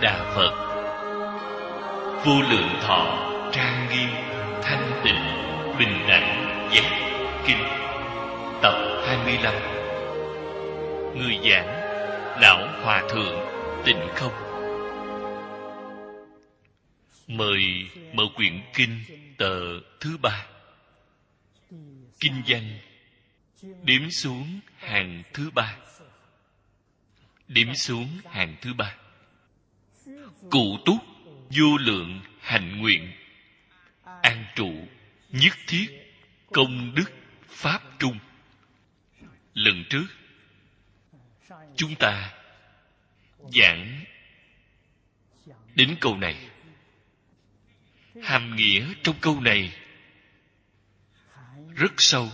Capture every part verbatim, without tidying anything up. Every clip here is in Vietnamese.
Đà Phật. Vô lượng thọ trang nghiêm thanh tịnh bình đẳng giác kinh. Tập hai mươi lăm. Người giảng Lão Hòa Thượng Tịnh Không. Mời mở quyển kinh tờ thứ ba. Kinh văn đếm xuống hàng thứ ba. Đếm xuống hàng thứ ba. Cụ túc vô lượng hạnh nguyện, an trụ nhất thiết công đức pháp trung. Lần trước chúng ta giảng đến câu này. Hàm nghĩa trong câu này rất sâu,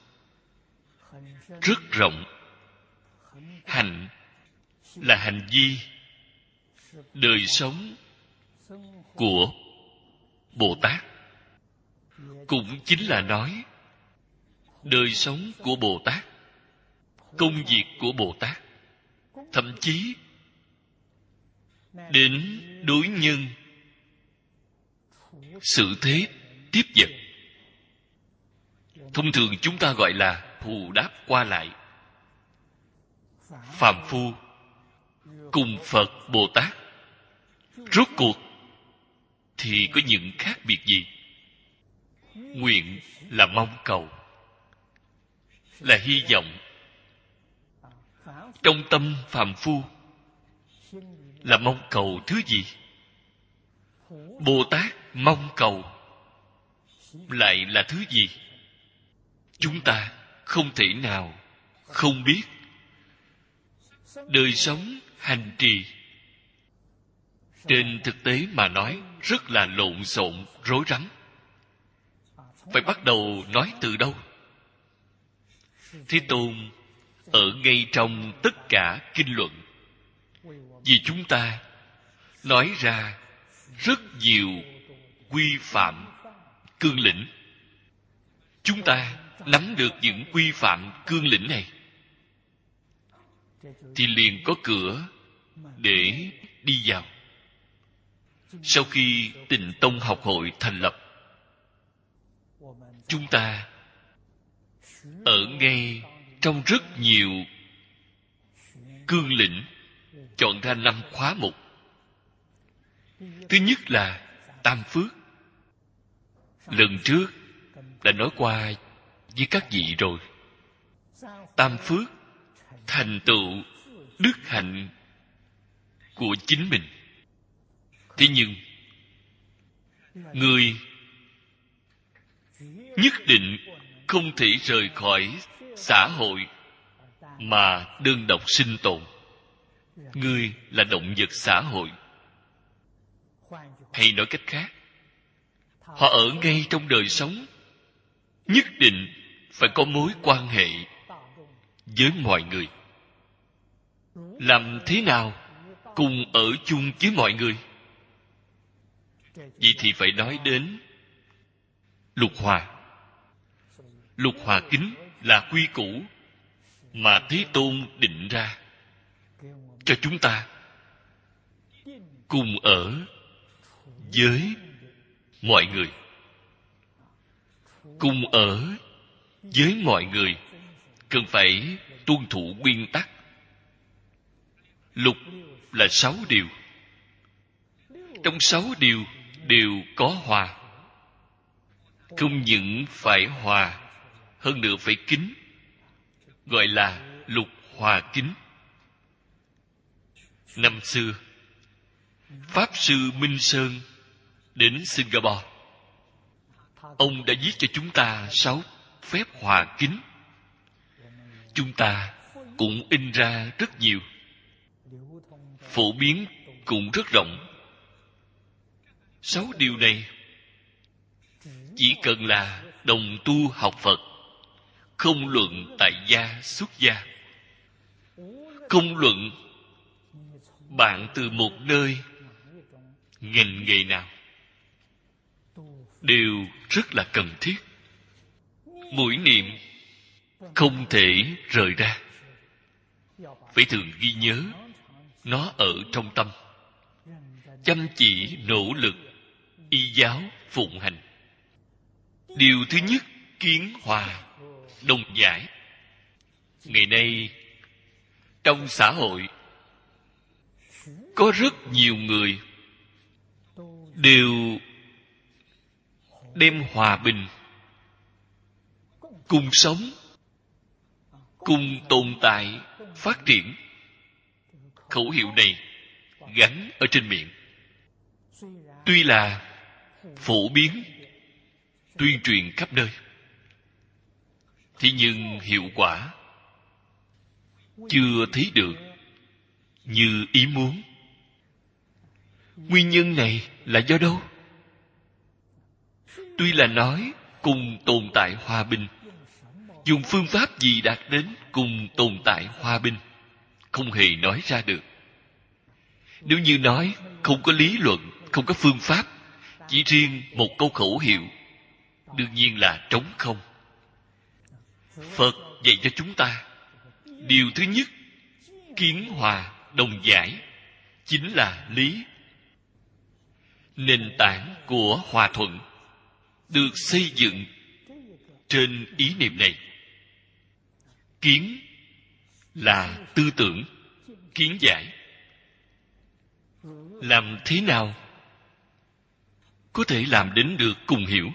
rất rộng. Hạnh là hành vi, đời sống của Bồ Tát, cũng chính là nói đời sống của Bồ Tát, công việc của Bồ Tát, thậm chí đến đối nhân xử thế tiếp vật. Thông thường chúng ta gọi là thù đáp qua lại. Phàm phu cùng Phật Bồ Tát rốt cuộc thì có những khác biệt gì? Nguyện là mong cầu, là hy vọng. Trong tâm phàm phu là mong cầu thứ gì? Bồ Tát mong cầu lại là thứ gì? Chúng ta không thể nào không biết. Đời sống hành trì trên thực tế mà nói rất là lộn xộn, rối rắm. Phải bắt đầu nói từ đâu? Thế Tôn ở ngay trong tất cả kinh luận vì chúng ta nói ra rất nhiều quy phạm cương lĩnh. Chúng ta nắm được những quy phạm cương lĩnh này thì liền có cửa để đi vào. Sau khi Tịnh Tông học hội thành lập, chúng ta ở ngay trong rất nhiều cương lĩnh chọn ra năm khóa mục. Thứ nhất là tam phước. Lần trước đã nói qua với các vị rồi. Tam phước thành tựu đức hạnh của chính mình. Thế nhưng người nhất định không thể rời khỏi xã hội mà đơn độc sinh tồn. Người là động vật xã hội. Hay nói cách khác, họ ở ngay trong đời sống, nhất định phải có mối quan hệ với mọi người. Làm thế nào cùng ở chung với mọi người? Vậy thì phải nói đến lục hòa. Lục hòa kính là quy củ mà Thế Tôn định ra cho chúng ta cùng ở với mọi người. Cùng ở với mọi người cần phải tuân thủ nguyên tắc. Lục là sáu điều. Trong sáu điều đều có hòa. Không những phải hòa, hơn nữa phải kính, gọi là lục hòa kính. Năm xưa, Pháp Sư Minh Sơn đến Singapore. Ông đã viết cho chúng ta sáu phép hòa kính. Chúng ta cũng in ra rất nhiều, phổ biến cũng rất rộng. Sáu điều này chỉ cần là đồng tu học Phật, không luận tại gia xuất gia, không luận bạn từ một nơi ngành nghề nào, đều rất là cần thiết. Mỗi niệm không thể rời ra, phải thường ghi nhớ nó ở trong tâm. chăm chỉ nỗ lực y giáo phụng hành. Điều thứ nhất, kiến hòa đồng giải. Ngày nay trong xã hội có rất nhiều người đều đem hòa bình, cùng sống, cùng tồn tại, phát triển, khẩu hiệu này gắn ở trên miệng. Tuy là phổ biến, tuyên truyền khắp nơi, thế nhưng hiệu quả chưa thấy được như ý muốn. Nguyên nhân này là do đâu? Tuy là nói cùng tồn tại hòa bình, dùng phương pháp gì đạt đến cùng tồn tại hòa bình, không hề nói ra được. Nếu như nói không có lý luận, không có phương pháp, chỉ riêng một câu khẩu hiệu, đương nhiên là trống không. Phật dạy cho chúng ta, điều thứ nhất, kiến hòa đồng giải, chính là lý. Nền tảng của hòa thuận được xây dựng trên ý niệm này. Kiến là tư tưởng, kiến giải. Làm thế nào có thể làm đến được cùng hiểu?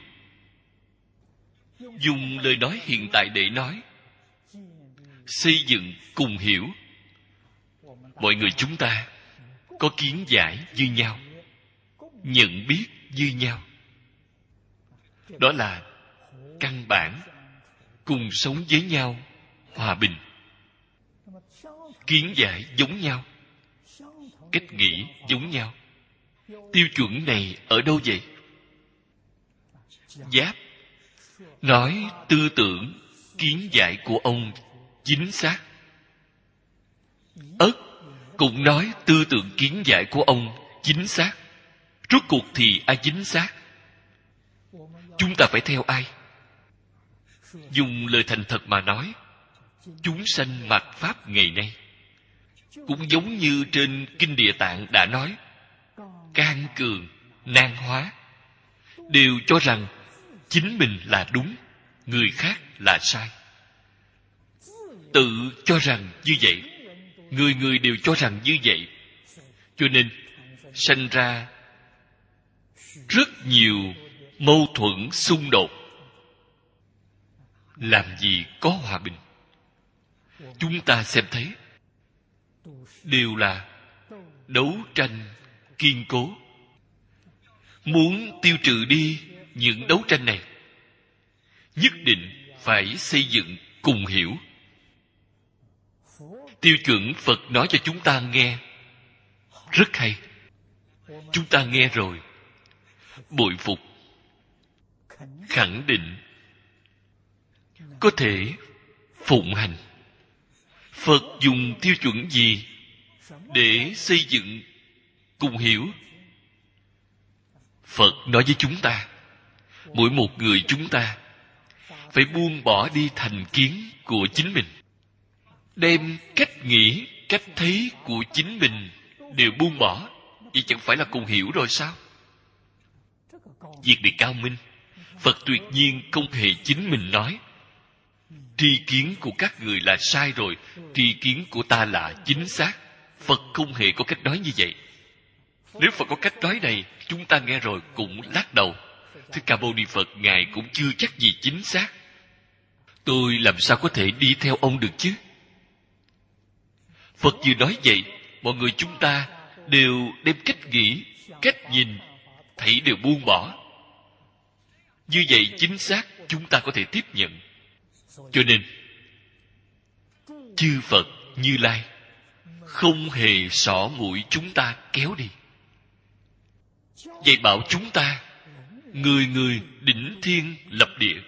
Dùng lời nói hiện tại để nói, xây dựng cùng hiểu. Mọi người chúng ta có kiến giải như nhau, nhận biết như nhau. Đó là căn bản cùng sống với nhau hòa bình. Kiến giải giống nhau, cách nghĩ giống nhau. Tiêu chuẩn này ở đâu vậy? Giáp nói tư tưởng, kiến giải của ông chính xác. Ất cũng nói tư tưởng, kiến giải của ông chính xác. Rốt cuộc thì ai chính xác? Chúng ta phải theo ai? Dùng lời thành thật mà nói, chúng sanh mạt pháp ngày nay cũng giống như trên Kinh Địa Tạng đã nói, can cường, nan hóa, đều cho rằng chính mình là đúng, người khác là sai. Tự cho rằng như vậy, người người đều cho rằng như vậy, cho nên sanh ra rất nhiều mâu thuẫn xung đột. Làm gì có hòa bình? Chúng ta xem thấy, đều là đấu tranh kiên cố. Muốn tiêu trừ đi những đấu tranh này, nhất định phải xây dựng cùng hiểu. Tiêu chuẩn Phật nói cho chúng ta nghe rất hay. Chúng ta nghe rồi, bội phục, khẳng định, có thể phụng hành. Phật dùng tiêu chuẩn gì để xây dựng cùng hiểu? Phật nói với chúng ta, mỗi một người chúng ta phải buông bỏ đi thành kiến của chính mình, đem cách nghĩ, cách thấy của chính mình đều buông bỏ. Vậy chẳng phải là cùng hiểu rồi sao? Việc này cao minh. Phật tuyệt nhiên không hề chính mình nói tri kiến của các người là sai rồi, tri kiến của ta là chính xác. Phật không hề có cách nói như vậy. Nếu Phật có cách nói này, chúng ta nghe rồi cũng lắc đầu. Thích Ca Mâu Ni Phật Ngài cũng chưa chắc gì chính xác. Tôi làm sao có thể đi theo ông được chứ? Phật vừa nói vậy, mọi người chúng ta đều đem cách nghĩ, cách nhìn thấy đều buông bỏ. Như vậy chính xác chúng ta có thể tiếp nhận. Cho nên chư Phật Như Lai không hề xỏ mũi chúng ta kéo đi, dạy bảo chúng ta người người đỉnh thiên lập địa.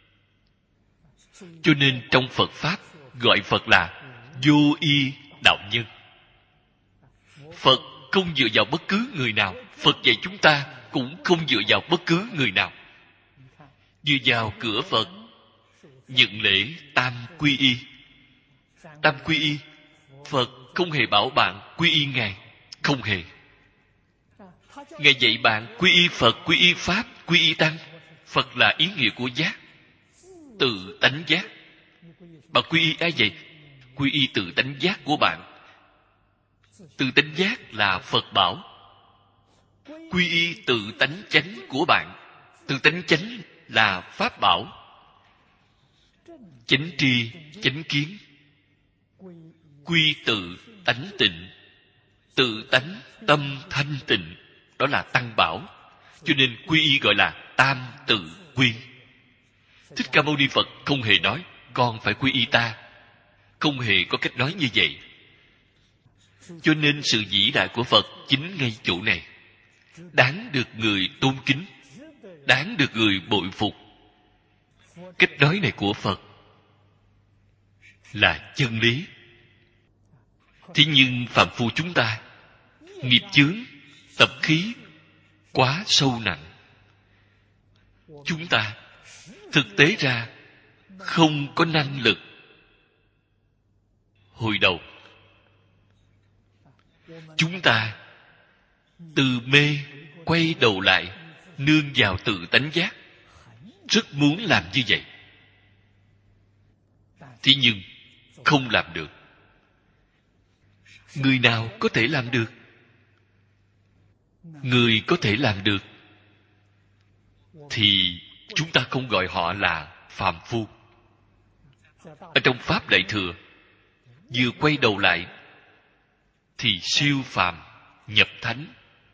Cho nên trong Phật Pháp gọi Phật là vô y đạo nhân. Phật không dựa vào bất cứ người nào. Phật dạy chúng ta cũng không dựa vào bất cứ người nào. Dựa vào cửa Phật, nhận lễ tam quy y. Tam quy y, Phật không hề bảo bạn quy y Ngài, không hề. Ngài dạy bạn quy y Phật, quy y Pháp, quy y Tăng. Phật là ý nghĩa của giác, tự tánh giác. Bạn quy y ai vậy? Quy y tự tánh giác của bạn. Tự tánh giác là Phật bảo. Quy y tự tánh chánh của bạn. Tự tánh chánh là Pháp bảo. Chánh tri, chánh kiến. Quy tự tánh tịnh. Tự tánh tâm thanh tịnh, đó là Tăng bảo. Cho nên quy y gọi là tam tự quy. Thích Ca Mâu Ni Phật không hề nói con phải quy y ta, không hề có cách nói như vậy. Cho nên sự vĩ đại của Phật chính ngay chỗ này, đáng được người tôn kính, đáng được người bội phục. Cách nói này của Phật là chân lý. Thế nhưng phàm phu chúng ta, nghiệp chướng, tập khí quá sâu nặng. Chúng ta thực tế ra không có năng lực hồi đầu. Chúng ta từ mê quay đầu lại, nương vào tự tánh giác. Rất muốn làm như vậy, thế nhưng không làm được. Người nào có thể làm được? Người có thể làm được thì chúng ta không gọi họ là phàm phu. Ở trong Pháp Đại Thừa, vừa quay đầu lại thì siêu phàm nhập thánh.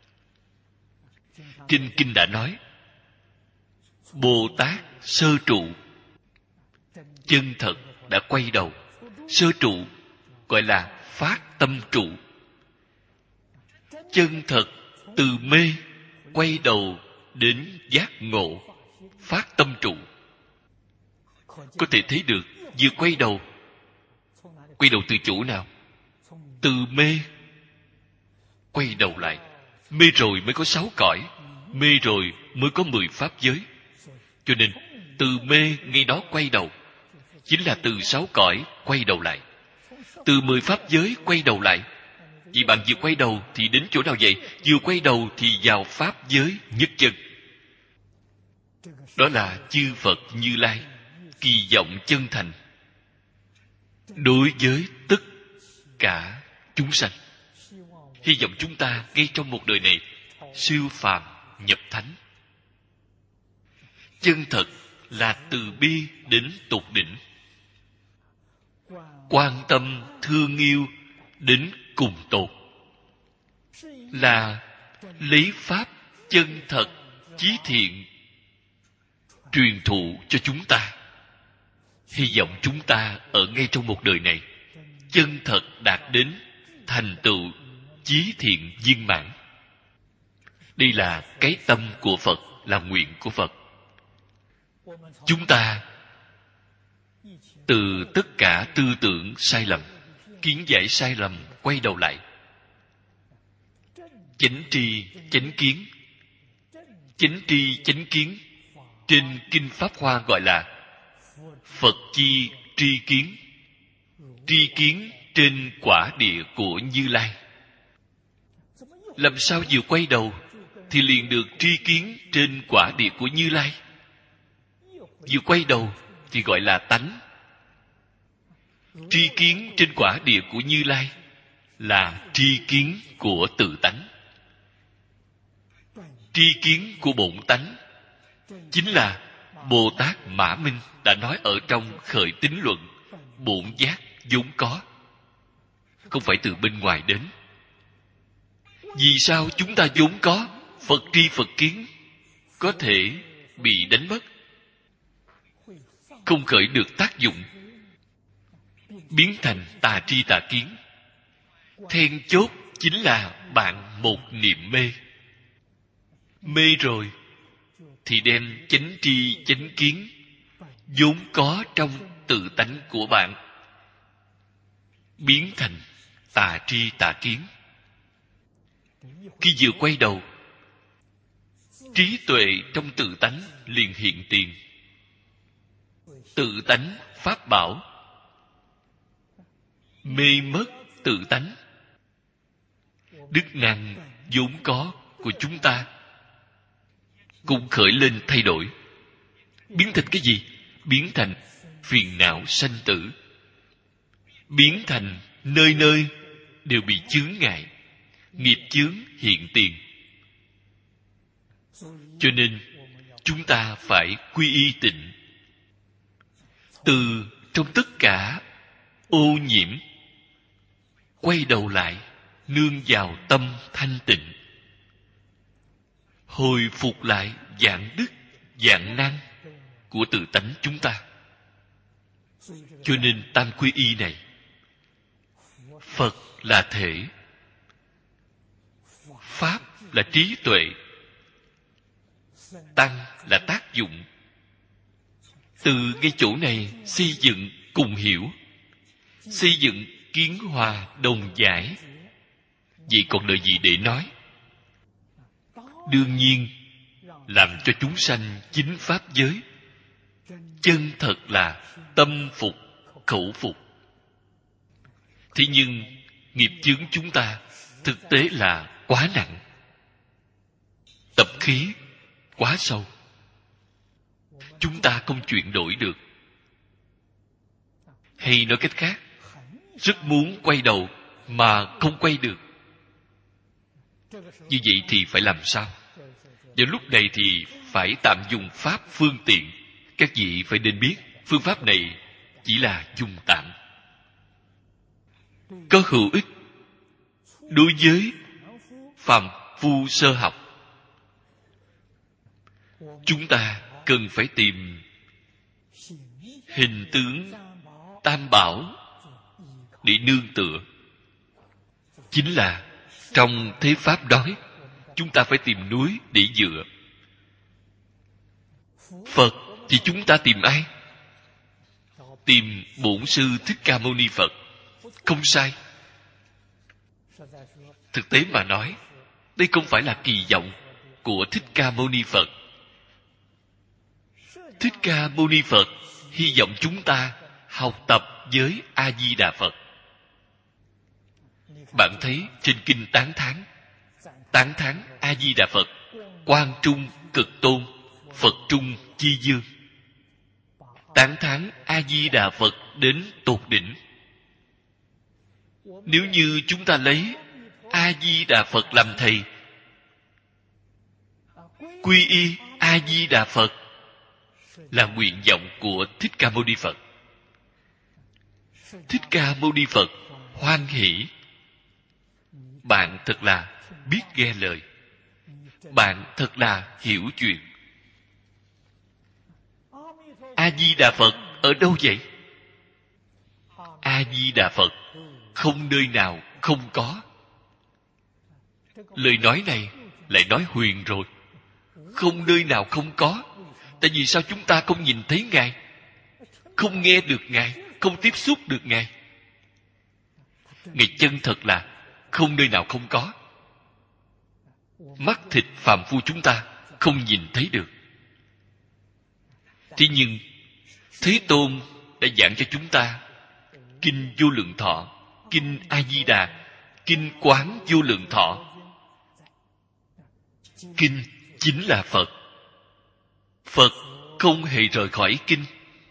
Trên kinh đã nói, Bồ Tát sơ trụ, chân thật đã quay đầu. Sơ trụ gọi là phát tâm trụ. Chân thật từ mê quay đầu đến giác ngộ, phát tâm trụ. Có thể thấy được, vừa quay đầu, quay đầu từ chỗ nào? Từ mê quay đầu lại. Mê rồi mới có sáu cõi, mê rồi mới có mười pháp giới. Cho nên từ mê ngay đó quay đầu, chính là từ sáu cõi quay đầu lại, từ mười pháp giới quay đầu lại. Vì bạn vừa quay đầu thì đến chỗ nào vậy? Vừa quay đầu thì vào pháp giới nhất chân. Đó là chư Phật Như Lai kỳ vọng chân thành đối với tất cả chúng sanh. Hy vọng chúng ta ngay trong một đời này siêu phàm nhập thánh. Chân thật là từ bi đến tột đỉnh, quan tâm thương yêu đến cùng tột, là lấy pháp chân thật chí thiện truyền thụ cho chúng ta. Hy vọng chúng ta ở ngay trong một đời này chân thật đạt đến thành tựu chí thiện viên mãn. Đây là cái tâm của Phật, là nguyện của Phật. Chúng ta từ tất cả tư tưởng sai lầm, kiến giải sai lầm quay đầu lại, chánh tri chánh kiến. Chánh tri chánh kiến trên kinh Pháp Hoa gọi là Phật chi tri kiến. Tri kiến trên quả địa của Như Lai. Làm sao vừa quay đầu thì liền được tri kiến trên quả địa của Như Lai? Vừa quay đầu thì gọi là tánh. Tri kiến trên quả địa của Như Lai là tri kiến của tự tánh. Tri kiến của bổn tánh chính là Bồ Tát Mã Minh đã nói ở trong Khởi Tín Luận, bổn giác vốn có, không phải từ bên ngoài đến. Vì sao chúng ta vốn có? Phật tri Phật kiến có thể bị đánh mất, không khởi được tác dụng, biến thành tà tri tà kiến. Then chốt chính là bạn một niệm mê. Mê rồi thì đem chánh tri chánh kiến vốn có trong tự tánh của bạn biến thành tà tri tà kiến. Khi vừa quay đầu, trí tuệ trong tự tánh liền hiện tiền. Tự tánh pháp bảo, mê mất tự tánh, đức năng vốn có của chúng ta cũng khởi lên thay đổi. Biến thành cái gì? Biến thành phiền não sanh tử. Biến thành nơi nơi đều bị chướng ngại, nghiệp chướng hiện tiền. Cho nên chúng ta phải quy y tịnh. Từ trong tất cả ô nhiễm, quay đầu lại nương vào tâm thanh tịnh, hồi phục lại dạng đức, dạng năng của tự tánh chúng ta. Cho nên tam quy y này, Phật là thể, Pháp là trí tuệ, Tăng là tác dụng. Từ ngay chỗ này xây dựng cùng hiểu, xây dựng kiến hòa đồng giải. Vậy còn đợi gì để nói? Đương nhiên làm cho chúng sanh chính pháp giới chân thật là tâm phục khẩu phục. Thế nhưng nghiệp chướng chúng ta thực tế là quá nặng, tập khí quá sâu, chúng ta không chuyển đổi được. Hay nói cách khác, rất muốn quay đầu mà không quay được. Như vậy thì phải làm sao? Vào lúc này thì phải tạm dùng pháp phương tiện. Các vị phải nên biết, phương pháp này chỉ là dùng tạm, có hữu ích đối với phàm phu sơ học. Chúng ta cần phải tìm hình tướng tam bảo để nương tựa. Chính là trong thế pháp đói, chúng ta phải tìm núi để dựa. Phật thì chúng ta tìm ai? Tìm Bổn Sư Thích Ca Mâu Ni Phật. Không sai. Thực tế mà nói, đây không phải là kỳ vọng của Thích Ca Mâu Ni Phật. Thích Ca Mâu Ni Phật hy vọng chúng ta học tập với A Di Đà Phật. Bạn thấy trên kinh tán thán, tán thán A Di Đà Phật quang trung cực tôn, Phật trung chi dương. Tán thán A Di Đà Phật đến tột đỉnh. Nếu như chúng ta lấy A Di Đà Phật làm thầy, quy y A Di Đà Phật là nguyện vọng của Thích Ca Mâu Ni Phật. Thích Ca Mâu Ni Phật hoan hỷ. Bạn thật là biết nghe lời, bạn thật là hiểu chuyện. A Di Đà Phật ở đâu vậy? A Di Đà Phật không nơi nào không có. Lời nói này lại nói huyền rồi. Không nơi nào không có. Tại vì sao chúng ta không nhìn thấy Ngài, không nghe được Ngài, không tiếp xúc được Ngài? Ngài chân thật là không nơi nào không có. Mắt thịt phàm phu chúng ta không nhìn thấy được. Thế nhưng Thế Tôn đã giảng cho chúng ta Kinh Vô Lượng Thọ, Kinh A Di Đà, Kinh Quán Vô Lượng Thọ. Kinh chính là Phật. Phật không hề rời khỏi kinh.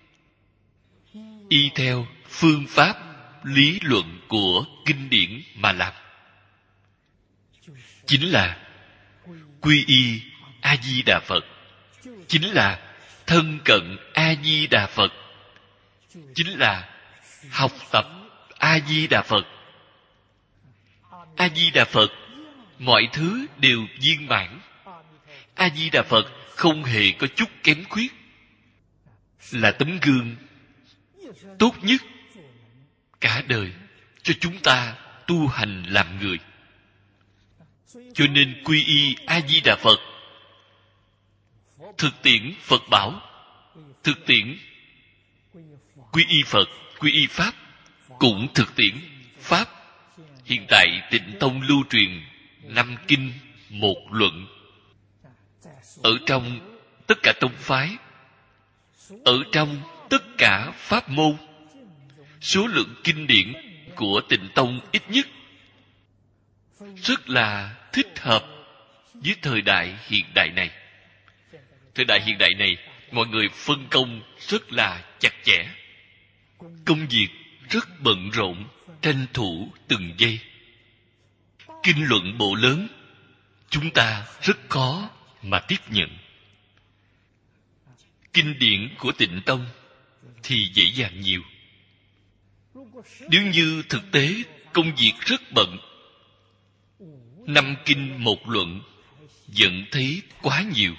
Y theo phương pháp lý luận của kinh điển mà làm, chính là quy y A Di Đà Phật, chính là thân cận A Di Đà Phật, chính là học tập A Di Đà Phật. A Di Đà Phật mọi thứ đều viên mãn. A Di Đà Phật không hề có chút kém khuyết, là tấm gương tốt nhất cả đời cho chúng ta tu hành làm người. Cho nên quy y A Di Đà Phật, thực tiễn Phật bảo, thực tiễn quy y Phật, quy y Pháp, cũng thực tiễn Pháp. Hiện tại Tịnh Tông lưu truyền năm kinh một luận. Ở trong tất cả tông phái, ở trong tất cả pháp môn, số lượng kinh điển của Tịnh Tông ít nhất, rất là thích hợp với thời đại hiện đại này. Thời đại hiện đại này, mọi người phân công rất là chặt chẽ. Công việc rất bận rộn, tranh thủ từng giây. Kinh luận bộ lớn, chúng ta rất khó mà tiếp nhận. Kinh điển của Tịnh Tông thì dễ dàng nhiều. Nếu như thực tế công việc rất bận, năm kinh một luận vẫn thấy quá nhiều,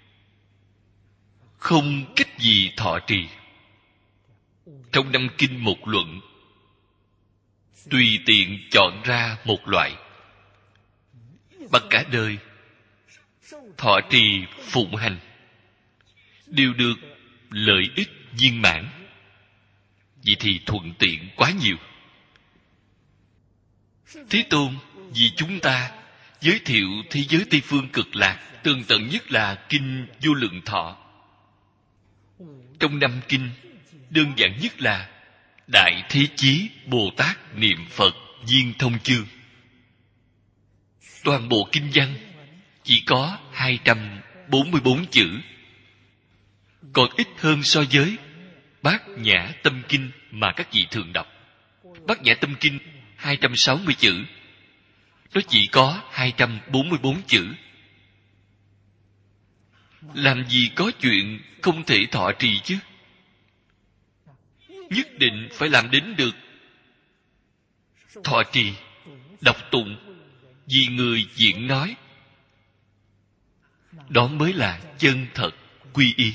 không cách gì thọ trì. Trong năm kinh một luận, tùy tiện chọn ra một loại, bằng cả đời thọ trì phụng hành đều được lợi ích viên mãn. Vậy thì thuận tiện quá nhiều. Thế Tôn vì chúng ta giới thiệu thế giới Tây Phương Cực Lạc, tường tận nhất là kinh Vô Lượng Thọ. Trong năm kinh, đơn giản nhất là Đại Thế Chí Bồ Tát Niệm Phật Viên Thông Chương. Toàn bộ kinh văn chỉ có hai trăm bốn mươi bốn chữ, còn ít hơn so với Bát Nhã Tâm Kinh mà các vị thường đọc. Bát Nhã Tâm Kinh hai trăm sáu mươi chữ, nó chỉ có hai trăm bốn mươi bốn chữ. Làm gì có chuyện không thể thọ trì chứ? Nhất định phải làm đến được thọ trì, đọc tụng vì người diễn nói. Đó mới là chân thật quy y,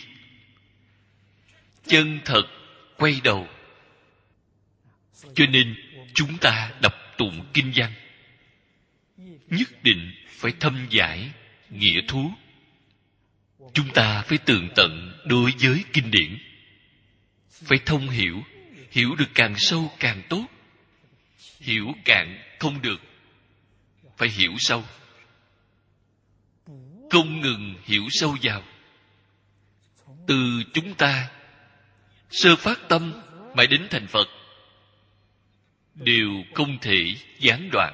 chân thật quay đầu. Cho nên chúng ta đọc tụng kinh văn nhất định phải thâm giải nghĩa thú. Chúng ta phải tường tận đối với kinh điển, phải thông hiểu, hiểu được càng sâu càng tốt. Hiểu cạn không được, phải hiểu sâu, không ngừng hiểu sâu vào. Từ chúng ta sơ phát tâm mãi đến thành Phật đều không thể gián đoạn.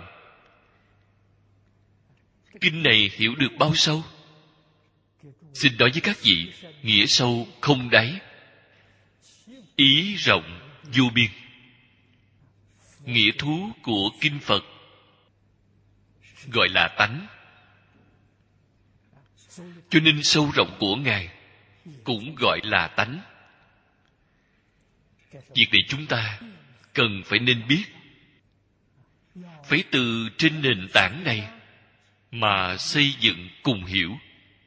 Kinh này hiểu được bao sâu? Xin nói với các vị, nghĩa sâu không đáy, ý rộng vô biên. Nghĩa thú của kinh Phật gọi là tánh. Cho nên sâu rộng của Ngài cũng gọi là tánh. Việc này chúng ta cần phải nên biết. Phải từ trên nền tảng này mà xây dựng cùng hiểu.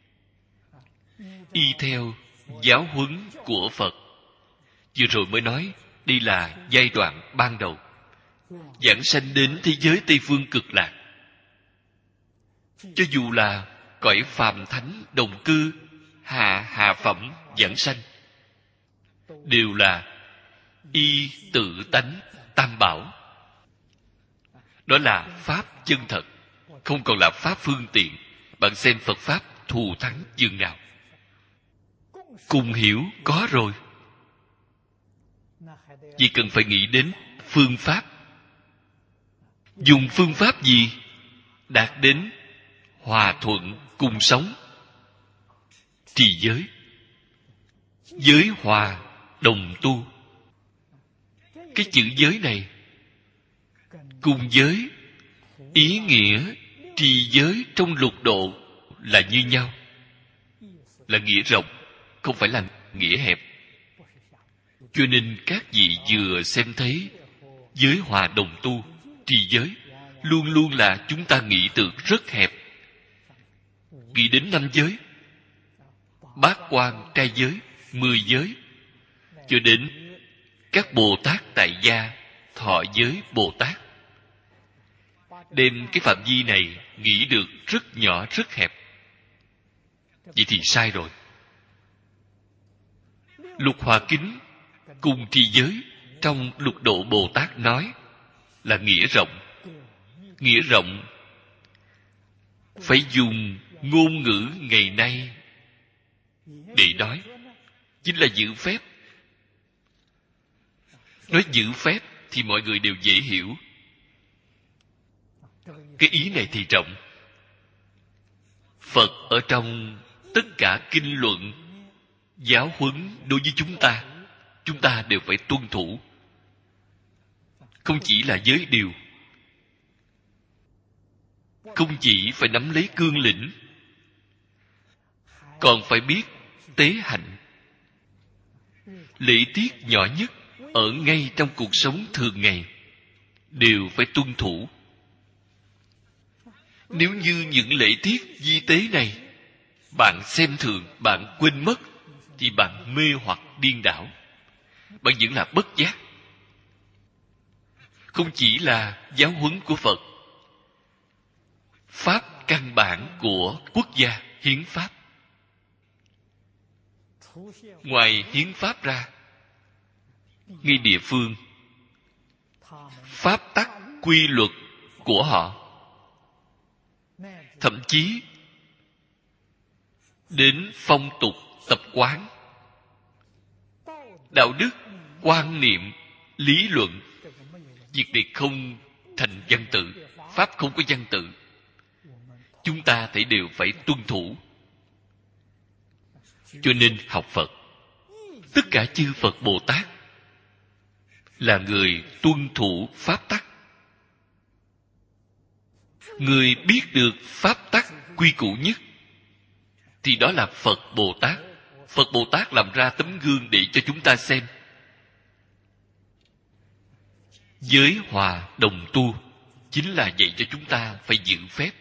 Y theo giáo huấn của Phật. Vừa rồi mới nói, đây là giai đoạn ban đầu. Giảng sanh đến thế giới Tây Phương Cực Lạc. Cho dù là cõi phàm thánh đồng cư, hạ hạ phẩm giảng sanh, đều là y tự tánh tam bảo. Đó là pháp chân thật, không còn là pháp phương tiện. Bạn xem Phật pháp thù thắng chừng nào. Cùng hiểu có rồi, chỉ cần phải nghĩ đến phương pháp. Dùng phương pháp gì đạt đến hòa thuận cùng sống? Trì giới, giới hòa đồng tu. Cái chữ giới này cùng giới ý nghĩa trì giới trong lục độ là như nhau, là nghĩa rộng, không phải là nghĩa hẹp. Cho nên các vị vừa xem thấy giới hòa đồng tu, trì giới, luôn luôn là chúng ta nghĩ từ rất hẹp. Nghĩ đến năm giới, bát quan trai giới, mười giới, cho đến các Bồ Tát tại gia, thọ giới Bồ Tát. Đem cái phạm vi này nghĩ được rất nhỏ, rất hẹp. Vậy thì sai rồi. Lục Hòa Kính cùng trì giới trong lục độ Bồ Tát nói là nghĩa rộng. Nghĩa rộng phải dùng ngôn ngữ ngày nay để nói, chính là giữ phép. Nói giữ phép thì mọi người đều dễ hiểu. Cái ý này thì rộng. Phật ở trong tất cả kinh luận, giáo huấn đối với chúng ta, chúng ta đều phải tuân thủ. Không chỉ là giới điều, không chỉ phải nắm lấy cương lĩnh, còn phải biết tế hạnh. Lễ tiết nhỏ nhất ở ngay trong cuộc sống thường ngày đều phải tuân thủ. Nếu như những lễ tiết vi tế này bạn xem thường, bạn quên mất, thì bạn mê hoặc điên đảo. Bạn vẫn là bất giác. Không chỉ là giáo huấn của Phật, pháp căn bản của quốc gia, hiến pháp. Ngoài hiến pháp ra, ngay địa phương, pháp tắc quy luật của họ, thậm chí đến phong tục tập quán, đạo đức, quan niệm, lý luận, việc này không thành văn tự, pháp không có văn tự, chúng ta thấy đều phải tuân thủ. Cho nên học Phật, tất cả chư Phật Bồ Tát là người tuân thủ pháp tắc. Người biết được pháp tắc quy củ nhất thì đó là Phật Bồ Tát. Phật Bồ Tát làm ra tấm gương để cho chúng ta xem. Giới hòa đồng tu chính là dạy cho chúng ta phải giữ phép.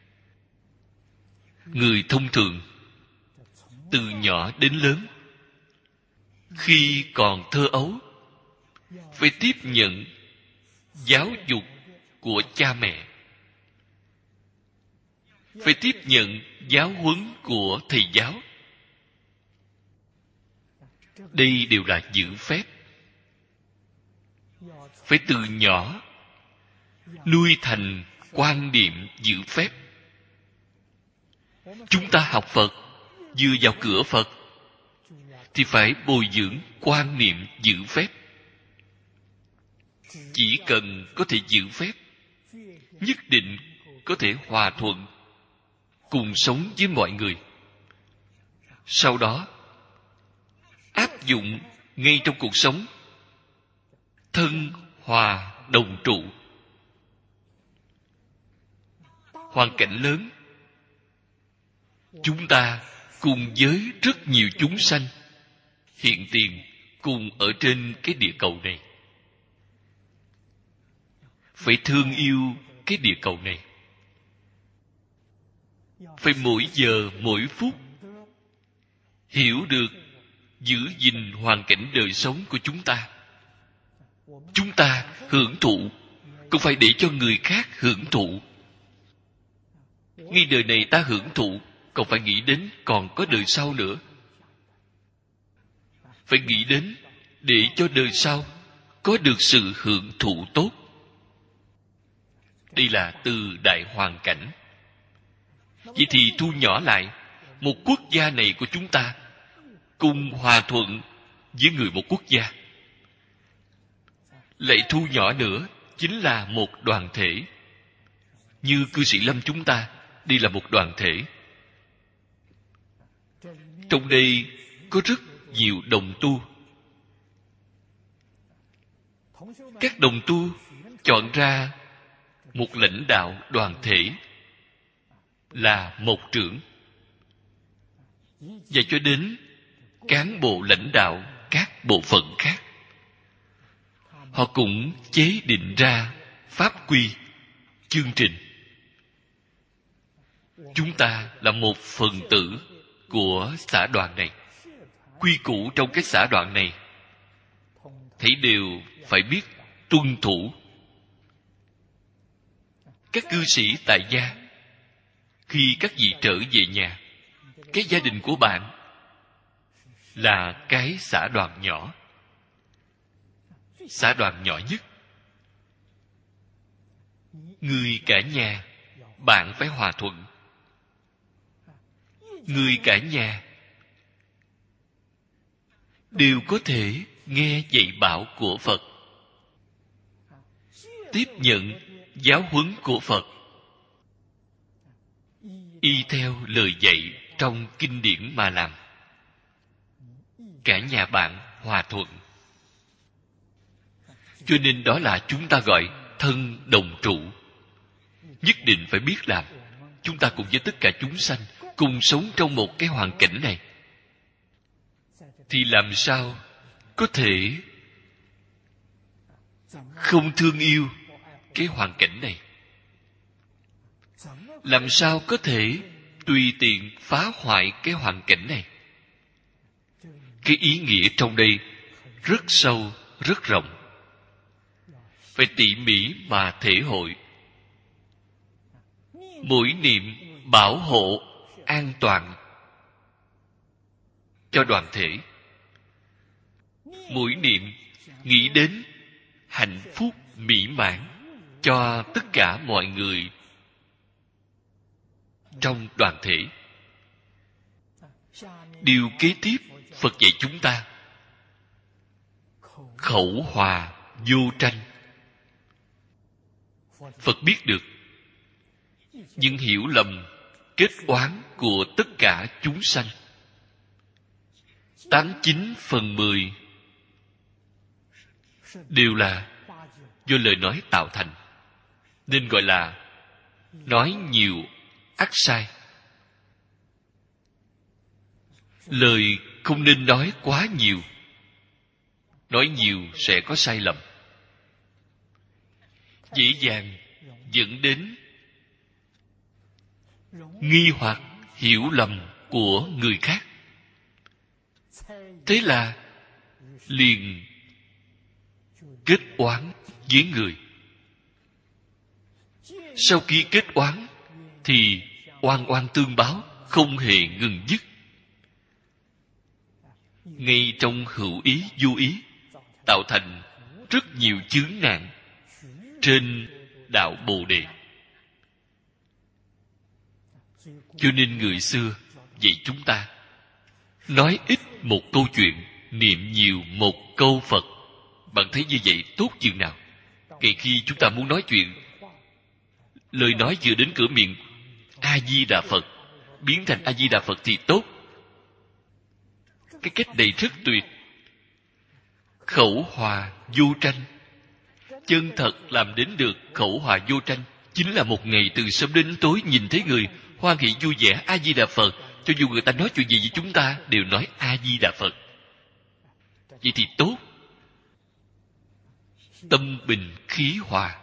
Người thông thường từ nhỏ đến lớn, khi còn thơ ấu, phải tiếp nhận giáo dục của cha mẹ, phải tiếp nhận giáo huấn của thầy giáo. Đây đều là giữ phép. Phải từ nhỏ nuôi thành quan niệm giữ phép. Chúng ta học Phật, vừa vào cửa Phật thì phải bồi dưỡng quan niệm giữ phép. Chỉ cần có thể giữ phép, nhất định có thể hòa thuận cùng sống với mọi người. Sau đó áp dụng ngay trong cuộc sống, thân hòa đồng trụ. Hoàn cảnh lớn, chúng ta cùng với rất nhiều chúng sanh hiện tiền cùng ở trên cái địa cầu này. Phải thương yêu cái địa cầu này. Phải mỗi giờ mỗi phút hiểu được giữ gìn hoàn cảnh đời sống của chúng ta. Chúng ta hưởng thụ, không phải để cho người khác hưởng thụ. Ngay đời này ta hưởng thụ, còn phải nghĩ đến còn có đời sau nữa. Phải nghĩ đến để cho đời sau có được sự hưởng thụ tốt. Đây là từ đại hoàn cảnh. Vậy thì thu nhỏ lại, một quốc gia này của chúng ta cùng hòa thuận với người một quốc gia. Lại thu nhỏ nữa, chính là một đoàn thể. Như cư sĩ Lâm chúng ta, đây là một đoàn thể. Trong đây có rất nhiều đồng tu. Các đồng tu chọn ra một lãnh đạo đoàn thể là một trưởng, và cho đến cán bộ lãnh đạo các bộ phận khác. Họ cũng chế định ra pháp quy, chương trình. Chúng ta là một phần tử của xã đoàn này. Quy củ trong cái xã đoàn này thấy đều phải biết tuân thủ. Các cư sĩ tại gia, khi các vị trở về nhà, cái gia đình của bạn là cái xã đoàn nhỏ, xã đoàn nhỏ nhất. Người cả nhà bạn phải hòa thuận. Người cả nhà đều có thể nghe dạy bảo của Phật, tiếp nhận giáo huấn của Phật. y theo lời dạy trong kinh điển mà làm. Cả nhà bạn hòa thuận. Cho nên đó là chúng ta gọi thân đồng trụ. Nhất định phải biết làm. Chúng ta cùng với tất cả chúng sanh cùng sống trong một cái hoàn cảnh này, thì làm sao có thể không thương yêu cái hoàn cảnh này? Làm sao có thể tùy tiện phá hoại cái hoàn cảnh này? Cái ý nghĩa trong đây rất sâu, rất rộng, phải tỉ mỉ mà thể hội. Mỗi niệm bảo hộ an toàn cho đoàn thể, mỗi niệm nghĩ đến hạnh phúc mỹ mãn cho tất cả mọi người trong đoàn thể. Điều kế tiếp Phật dạy chúng ta khẩu hòa vô tranh. Phật biết được những hiểu lầm, kết oán của tất cả chúng sanh, tám chín phần mười đều là do lời nói tạo thành, nên gọi là nói nhiều ắt sai. Lời không nên nói quá nhiều, nói nhiều sẽ có sai lầm, dễ dàng dẫn đến nghi hoặc hiểu lầm của người khác. Thế là liền kết oán với người. Sau khi kết oán thì oan oan tương báo, không hề ngừng dứt. Ngay trong hữu ý vô ý tạo thành rất nhiều chướng nạn trên đạo Bồ Đề. Cho nên người xưa dạy chúng ta nói ít một câu chuyện, niệm nhiều một câu Phật. Bạn thấy như vậy tốt chừng nào? Kể khi chúng ta muốn nói chuyện, lời nói vừa đến cửa miệng A Di Đà Phật, biến thành A Di Đà Phật thì tốt. Cái cách này rất tuyệt. Khẩu hòa vô tranh. Chân thật làm đến được khẩu hòa vô tranh chính là một ngày từ sớm đến tối nhìn thấy người hoan hỷ vui vẻ A Di Đà Phật, cho dù người ta nói chuyện gì với chúng ta đều nói A Di Đà Phật. Vậy thì tốt. Tâm bình khí hòa.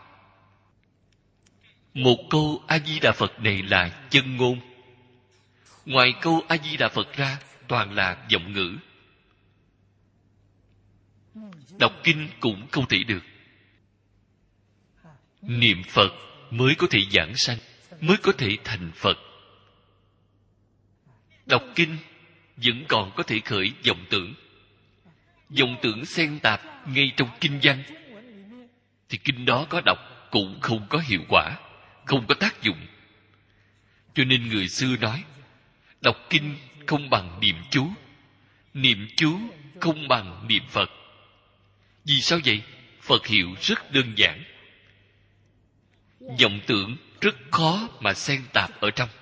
Một câu A Di Đà Phật này là chân ngôn. Ngoài câu A Di Đà Phật ra toàn là vọng ngữ. Đọc kinh cũng không thể được. Niệm Phật mới có thể giảng sanh, mới có thể thành Phật. Đọc kinh vẫn còn có thể khởi vọng tưởng. Vọng tưởng xen tạp ngay trong kinh văn thì kinh đó có đọc cũng không có hiệu quả, không có tác dụng. Cho nên người xưa nói đọc kinh không bằng niệm chú, niệm chú không bằng niệm Phật. Vì sao vậy? Phật hiệu rất đơn giản, vọng tưởng rất khó mà xen tạp ở trong.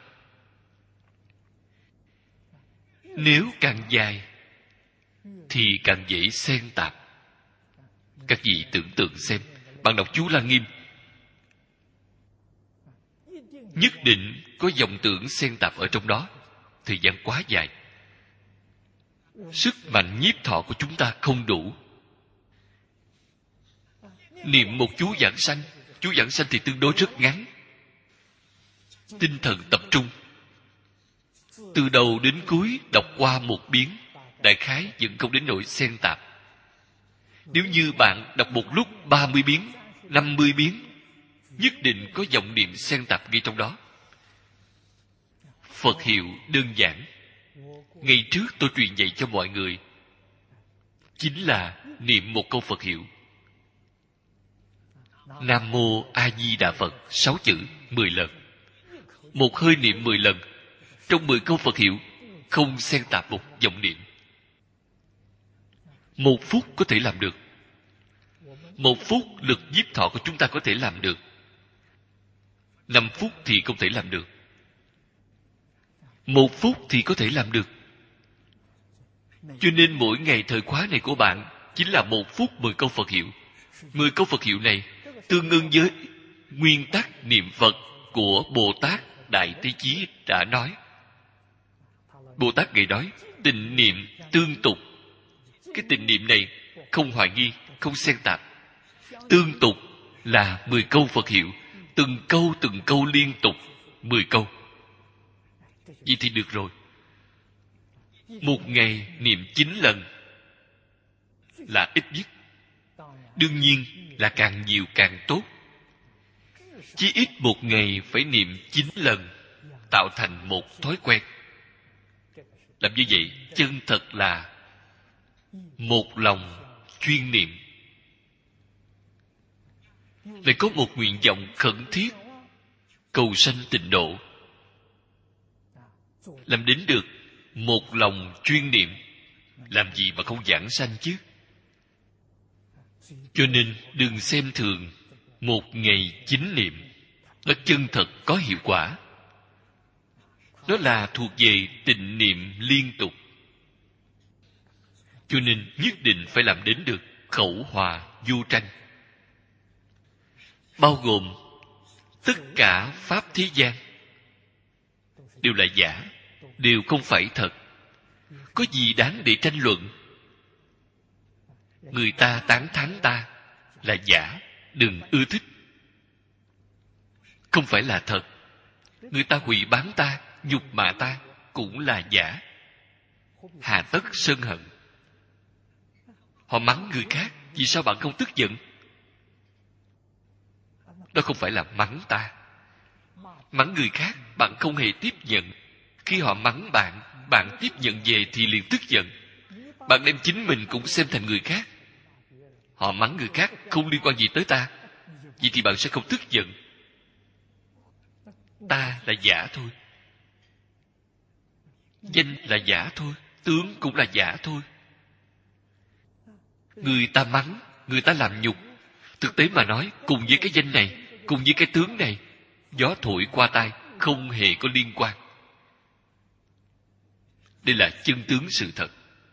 Nếu càng dài thì càng dễ xen tạp. Các vị tưởng tượng xem, bạn đọc chú Lăng Nghiêm, nhất định có vọng tưởng xen tạp ở trong đó, thời gian quá dài. Sức mạnh nhiếp thọ của chúng ta không đủ. Niệm một chú giảng sanh, chú giảng sanh thì tương đối rất ngắn. Tinh thần tập trung, từ đầu đến cuối đọc qua một biến, đại khái vẫn không đến nỗi xen tạp. Nếu như bạn đọc một lúc ba mươi biến, năm mươi biến, nhất định có vọng niệm xen tạp ngay trong đó. Phật hiệu đơn giản. Ngày trước tôi truyền dạy cho mọi người chính là niệm một câu Phật hiệu. Nam Mô A Di Đà Phật sáu chữ mười lần. Một hơi niệm mười lần. Trong mười câu Phật hiệu không xen tạp một vọng niệm. Một phút có thể làm được. Một phút lực nhiếp thọ của chúng ta có thể làm được. Năm phút thì không thể làm được. Một phút thì có thể làm được. Cho nên mỗi ngày thời khóa này của bạn chính là một phút mười câu Phật hiệu. Mười câu Phật hiệu này tương ứng với nguyên tắc niệm Phật của Bồ Tát Đại Thế Chí đã nói. Bồ Tát Ngài nói tịnh niệm tương tục. Cái tịnh niệm này không hoài nghi, không xen tạp. Tương tục là mười câu Phật hiệu, từng câu từng câu liên tục mười câu. Vậy thì được rồi. Một ngày niệm chín lần là ít nhất. Đương nhiên là càng nhiều càng tốt. Chí ít một ngày phải niệm chín lần, tạo thành một thói quen. Làm như vậy chân thật là một lòng chuyên niệm. Lại có một nguyện vọng khẩn thiết cầu sanh tịnh độ. Làm đến được một lòng chuyên niệm, làm gì mà không giảng sanh chứ? Cho nên đừng xem thường một ngày chín niệm. Nó chân thật có hiệu quả. Nó là thuộc về tịnh niệm liên tục. Cho nên nhất định phải làm đến được khẩu hòa vô tranh. Bao gồm tất cả pháp thế gian đều là giả, đều không phải thật. Có gì đáng để tranh luận? Người ta tán thán ta là giả, đừng ưa thích. Không phải là thật. Người ta hủy bán ta, nhục mạ ta cũng là giả. Hà tất sân hận? Họ mắng người khác, vì sao bạn không tức giận? Đó không phải là mắng ta. Mắng người khác, bạn không hề tiếp nhận. Khi họ mắng bạn, bạn tiếp nhận về thì liền tức giận. Bạn đem chính mình cũng xem thành người khác. Họ mắng người khác không liên quan gì tới ta, vậy thì bạn sẽ không tức giận. Ta là giả thôi. Danh là giả thôi. Tướng cũng là giả thôi. Người ta mắng, người ta làm nhục. Thực tế mà nói, cùng với cái danh này, cùng với cái tướng này, gió thổi qua tai, không hề có liên quan. Đây là chân tướng sự thật.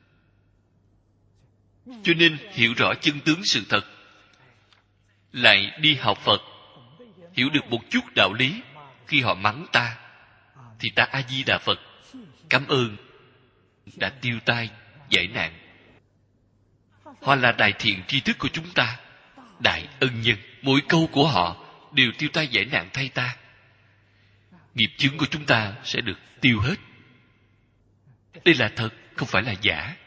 Cho nên hiểu rõ chân tướng sự thật, lại đi học Phật, hiểu được một chút đạo lý. Khi họ mắng ta, thì ta A Di Đà Phật, cảm ơn đã tiêu tai giải nạn. Họ là đại thiện tri thức của chúng ta, đại ân nhân. Mỗi câu của họ đều tiêu tai giải nạn thay ta. Nghiệp chướng của chúng ta sẽ được tiêu hết. Đây là thật, không phải là giả.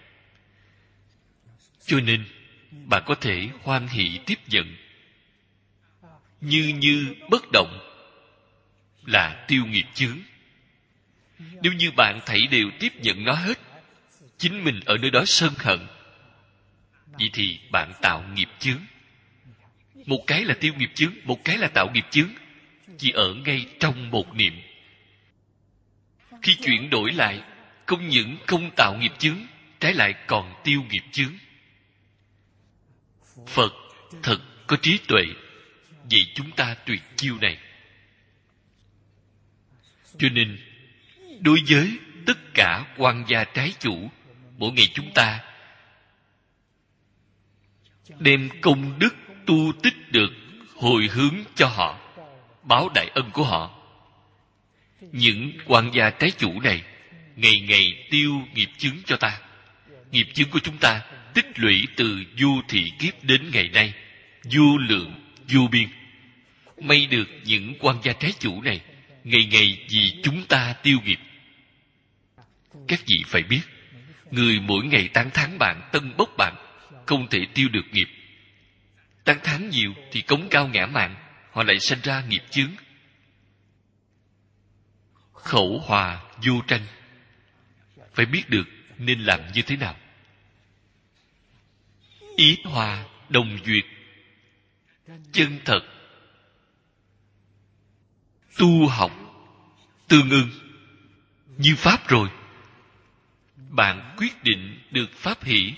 Cho nên bạn có thể hoan hỷ tiếp nhận. Như như bất động là tiêu nghiệp chướng. Nếu như bạn thảy đều tiếp nhận nó hết, chính mình ở nơi đó sân hận, vậy thì bạn tạo nghiệp chướng. Một cái là tiêu nghiệp chướng, một cái là tạo nghiệp chướng, chỉ ở ngay trong một niệm. Khi chuyển đổi lại, không những không tạo nghiệp chướng, trái lại còn tiêu nghiệp chướng. Phật thật có trí tuệ, vậy chúng ta tuyệt chiêu này. Cho nên đối với tất cả quan gia trái chủ, mỗi ngày chúng ta đem công đức tu tích được hồi hướng cho họ, báo đại ân của họ. Những quan gia trái chủ này ngày ngày tiêu nghiệp chướng cho ta. Nghiệp chướng của chúng ta tích lũy từ vô thị kiếp đến ngày nay, vô lượng vô biên. May được những quan gia trái chủ này ngày ngày vì chúng ta tiêu nghiệp. Các vị phải biết, người mỗi ngày tán thán bạn, tân bốc bạn, không thể tiêu được nghiệp. Tán thán nhiều thì cống cao ngã mạn, họ lại sinh ra nghiệp chướng. Khẩu hòa vô tranh, phải biết được nên làm như thế nào. Ý hòa đồng duyệt, chân thật, tu học tương ưng, như pháp rồi. Bạn quyết định được pháp hỷ,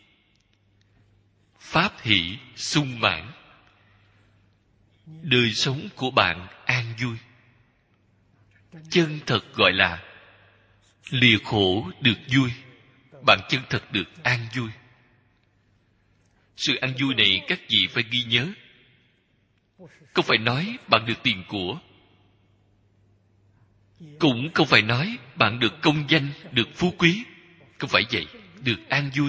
pháp hỷ sung mãn, đời sống của bạn an vui. Chân thật gọi là lìa khổ được vui, bạn chân thật được an vui. Sự an vui này các vị phải ghi nhớ. Không phải nói bạn được tiền của, cũng không phải nói bạn được công danh, được phú quý. Không phải vậy. Được an vui.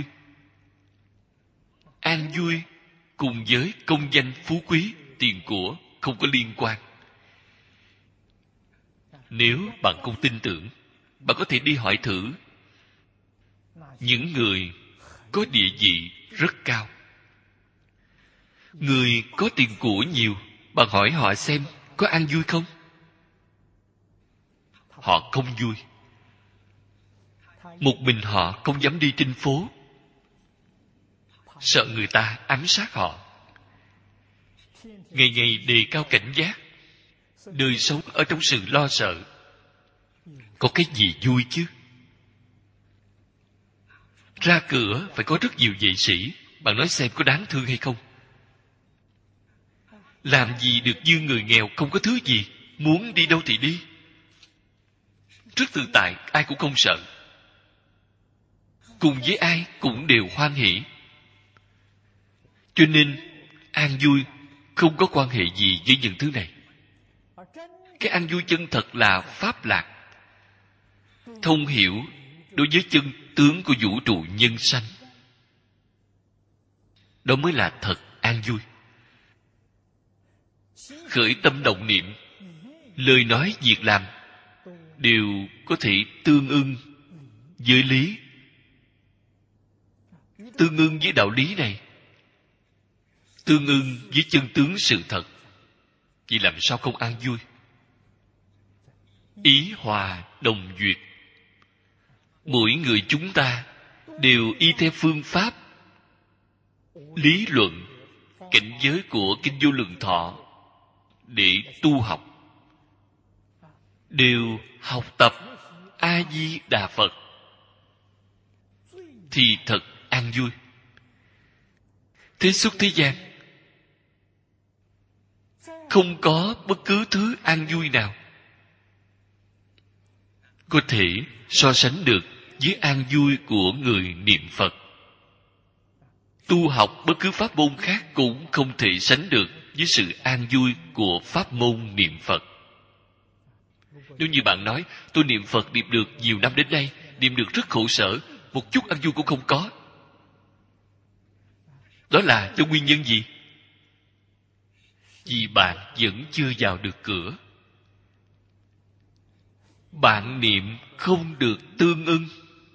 An vui cùng với công danh, phú quý, tiền của không có liên quan. Nếu bạn không tin tưởng, bạn có thể đi hỏi thử những người có địa vị rất cao. Người có tiền của nhiều, bạn hỏi họ xem có an vui không? Họ không vui. Một mình họ không dám đi trên phố, sợ người ta ám sát họ. Ngày ngày đề cao cảnh giác, đời sống ở trong sự lo sợ. Có cái gì vui chứ? Ra cửa phải có rất nhiều vệ sĩ. Bạn nói xem có đáng thương hay không? Làm gì được như người nghèo không có thứ gì, muốn đi đâu thì đi. Rất tự tại, ai cũng không sợ. Cùng với ai cũng đều hoan hỷ. Cho nên an vui không có quan hệ gì với những thứ này. Cái an vui chân thật là pháp lạc, thông hiểu đối với chân tướng của vũ trụ nhân sanh. Đó mới là thật an vui. Khởi tâm động niệm, lời nói việc làm đều có thể tương ưng với lý, tương ưng với đạo lý này, tương ưng với chân tướng sự thật. Vì làm sao không an vui? Ý hòa đồng duyệt. Mỗi người chúng ta đều y theo phương pháp, lý luận, cảnh giới của Kinh Vô Lượng Thọ để tu học. Đều học tập A-di-đà Phật thì thật an vui. Thế xuất thế gian không có bất cứ thứ an vui nào có thể so sánh được với an vui của người niệm Phật. Tu học bất cứ pháp môn khác cũng không thể sánh được với sự an vui của pháp môn niệm Phật. Nếu như bạn nói, tôi niệm Phật niệm được nhiều năm đến đây, niệm được rất khổ sở, một chút an vui cũng không có. Đó là do nguyên nhân gì? Vì bạn vẫn chưa vào được cửa. Bạn niệm không được tương ưng.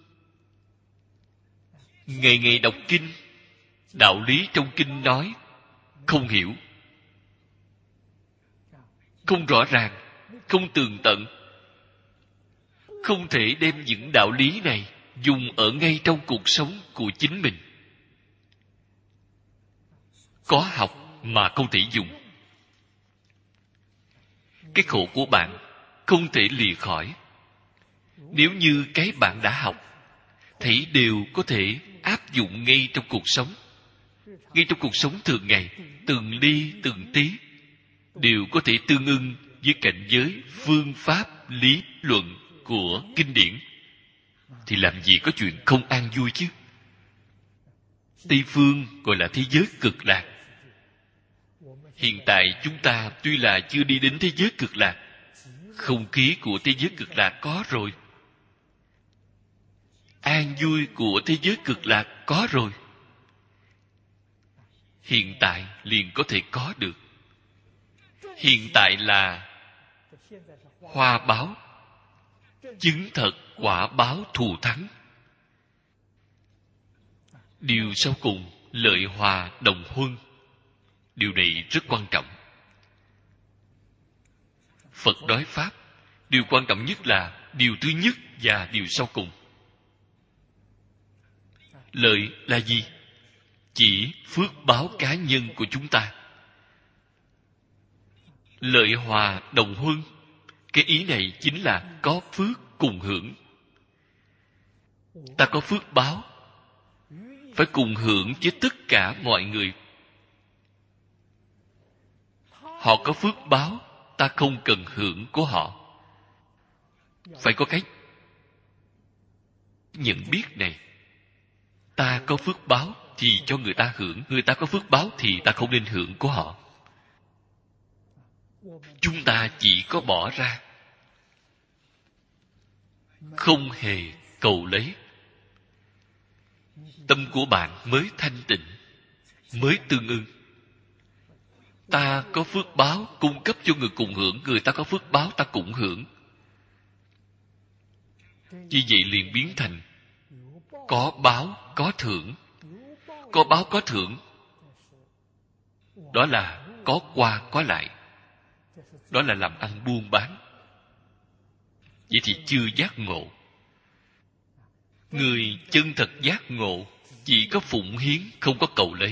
Ngày ngày đọc kinh, đạo lý trong kinh nói không hiểu, không rõ ràng, không tường tận, không thể đem những đạo lý này dùng ở ngay trong cuộc sống của chính mình. Có học mà không thể dùng. Cái khổ của bạn không thể lìa khỏi. Nếu như cái bạn đã học thấy đều có thể áp dụng ngay trong cuộc sống, ngay trong cuộc sống thường ngày, từng ly từng tí đều có thể tương ưng với cảnh giới phương pháp lý luận của kinh điển, thì làm gì có chuyện không an vui chứ? Tây phương gọi là thế giới cực lạc. Hiện tại chúng ta tuy là chưa đi đến thế giới cực lạc, không khí của thế giới cực lạc có rồi, an vui của thế giới cực lạc có rồi. Hiện tại liền có thể có được. Hiện tại là hoa báo, chứng thật quả báo thù thắng. Điều sau cùng, lợi hòa đồng huân. Điều này rất quan trọng. Phật nói pháp, điều quan trọng nhất là điều thứ nhất và điều sau cùng. Lợi là gì? Chỉ phước báo cá nhân của chúng ta. Lợi hòa đồng huân, cái ý này chính là có phước cùng hưởng. Ta có phước báo, phải cùng hưởng với tất cả mọi người. Họ có phước báo, ta không cần hưởng của họ. Phải có cái nhận biết này. Ta có phước báo thì cho người ta hưởng, người ta có phước báo thì ta không nên hưởng của họ. Chúng ta chỉ có bỏ ra, không hề cầu lấy. Tâm của bạn mới thanh tịnh, mới tương ưng. Ta có phước báo cung cấp cho người cùng hưởng, người ta có phước báo ta cũng hưởng. Như vậy liền biến thành có báo có thưởng. Có báo có thưởng, đó là có qua có lại. Đó là làm ăn buôn bán. Vậy thì chưa giác ngộ. Người chân thật giác ngộ chỉ có phụng hiến, không có cầu lấy.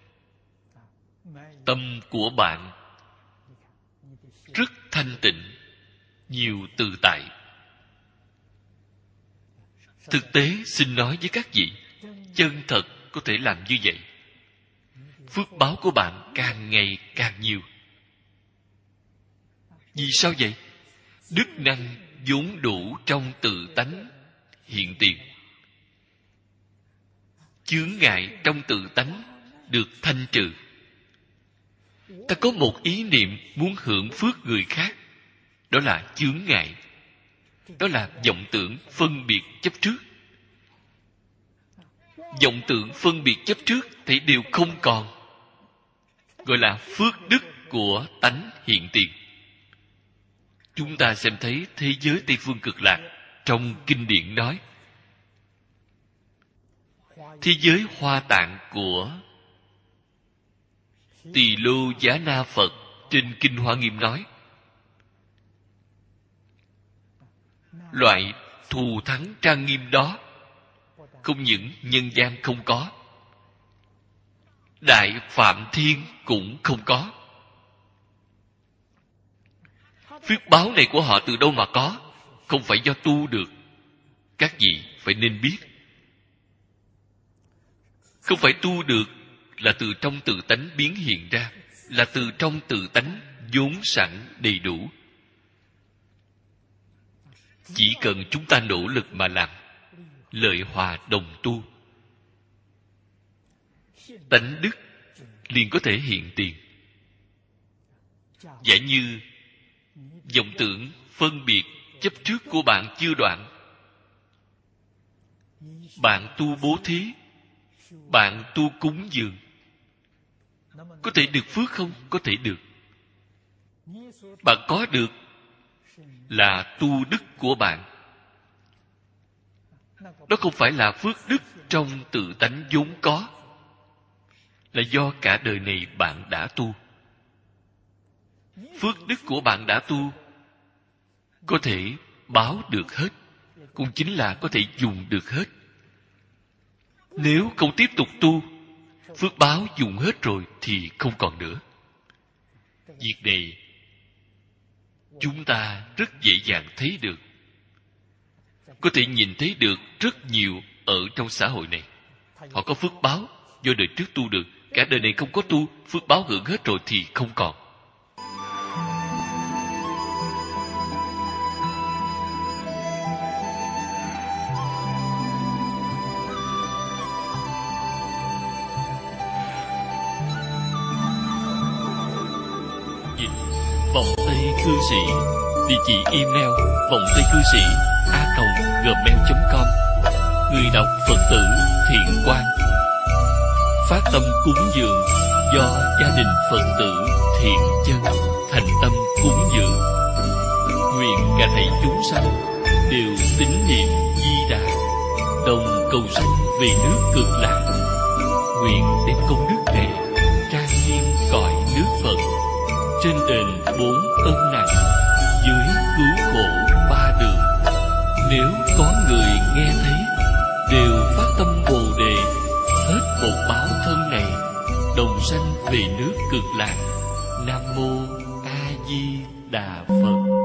Tâm của bạn rất thanh tịnh, nhiều tự tại. Thực tế xin nói với các vị, chân thật có thể làm như vậy. Phước báo của bạn càng ngày càng nhiều. Vì sao vậy? Đức năng vốn đủ trong tự tánh hiện tiền. Chướng ngại trong tự tánh được thanh trừ. Ta có một ý niệm muốn hưởng phước người khác, đó là chướng ngại. Đó là vọng tưởng phân biệt chấp trước. Vọng tưởng phân biệt chấp trước thì đều không còn, gọi là phước đức của tánh hiện tiền. Chúng ta xem thấy thế giới Tây Phương Cực Lạc trong kinh điển nói, thế giới Hoa Tạng của Tỳ Lô Giá Na Phật trên kinh Hoa Nghiêm nói, loại thù thắng trang nghiêm đó không những nhân gian không có, Đại Phạm Thiên cũng không có. Phước báo này của họ từ đâu mà có? Không phải do tu được. Các vị phải nên biết, không phải tu được, là từ trong tự tánh biến hiện ra, là từ trong tự tánh vốn sẵn đầy đủ. Chỉ cần chúng ta nỗ lực mà làm, lợi hòa đồng tu, tánh đức liền có thể hiện tiền. Giả như vọng tưởng phân biệt chấp trước của bạn chưa đoạn, bạn tu bố thí, bạn tu cúng dường, có thể được phước không? Có thể được. Bạn có được là tu đức của bạn. Đó không phải là phước đức trong tự tánh vốn có, là do cả đời này bạn đã tu. Phước đức của bạn đã tu, có thể báo được hết, cũng chính là có thể dùng được hết. Nếu không tiếp tục tu, phước báo dùng hết rồi thì không còn nữa. Việc này chúng ta rất dễ dàng thấy được, có thể nhìn thấy được rất nhiều ở trong xã hội này. Họ có phước báo do đời trước tu được, cả đời này không có tu, phước báo hưởng hết rồi thì không còn. Vọng Tây Cư Sĩ, địa chỉ email vọng tây cư sĩ a còng gmail chấm com. Người đọc Phật tử Thiện Quang. Phát tâm cúng dường do gia đình Phật tử Thiện Chân thành tâm cúng dường. Nguyện cả thảy chúng sanh đều tín niệm Di Đà, đồng cầu sanh về nước Cực Lạc. Nguyện đem công đức này trang nghiêm cõi nước Phật, trên đền bốn ân nặng, dưới cứu khổ ba đường. Nếu có người nghe thấy, đều phát tâm Bồ Đề, hết một báo thân này, đồng sanh về nước Cực Lạc. Nam mô A Di Đà Phật.